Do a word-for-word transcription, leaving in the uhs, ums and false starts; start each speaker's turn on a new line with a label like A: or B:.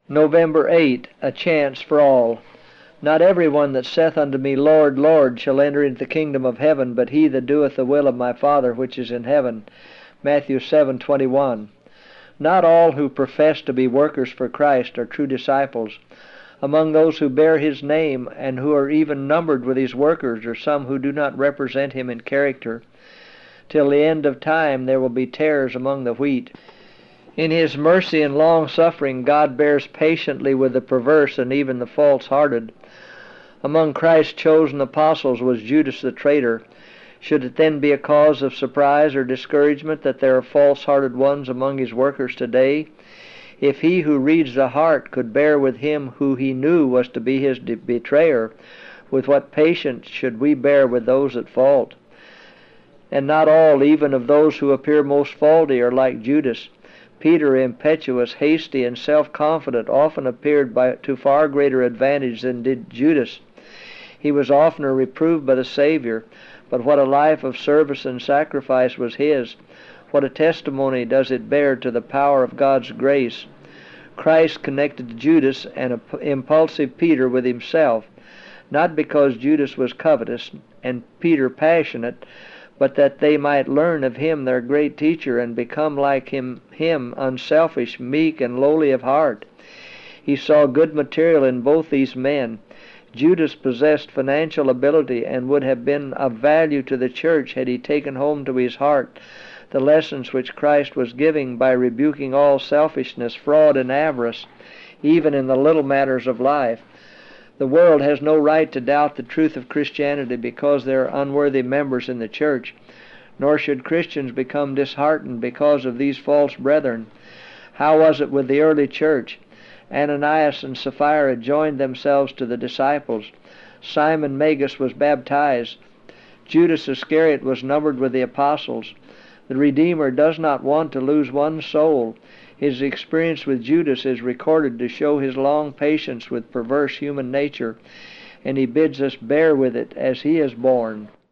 A: November eighth, a chance for all. Not every one that saith unto me, Lord, Lord, shall enter into the kingdom of heaven, but he that doeth the will of my Father which is in heaven. Matthew seven twenty-one. Not all who profess to be workers for Christ are true disciples. Among those who bear his name and who are even numbered with his workers are some who do not represent him in character. Till the end of time there will be tares among the wheat. In his mercy and long-suffering, God bears patiently with the perverse and even the false-hearted. Among Christ's chosen apostles was Judas the traitor. Should it then be a cause of surprise or discouragement that there are false-hearted ones among his workers today? If he who reads the heart could bear with him who he knew was to be his betrayer, with what patience should we bear with those at fault? And not all, even of those who appear most faulty, are like Judas. Peter, impetuous, hasty, and self-confident, often appeared by, to far greater advantage than did Judas. He was oftener reproved by the Savior, but what a life of service and sacrifice was his! What a testimony does it bear to the power of God's grace! Christ connected Judas and impulsive Peter with himself, not because Judas was covetous and Peter passionate, but that they might learn of him their great teacher and become like him, him unselfish, meek, and lowly of heart. He saw good material in both these men. Judas possessed financial ability and would have been of value to the church had he taken home to his heart the lessons which Christ was giving by rebuking all selfishness, fraud, and avarice, even in the little matters of life. The world has no right to doubt the truth of Christianity because there are unworthy members in the church, nor should Christians become disheartened because of these false brethren. How was it with the early church? Ananias and Sapphira joined themselves to the disciples. Simon Magus was baptized. Judas Iscariot was numbered with the apostles. The Redeemer does not want to lose one soul. His experience with Judas is recorded to show his long patience with perverse human nature, and he bids us bear with it as he has borne.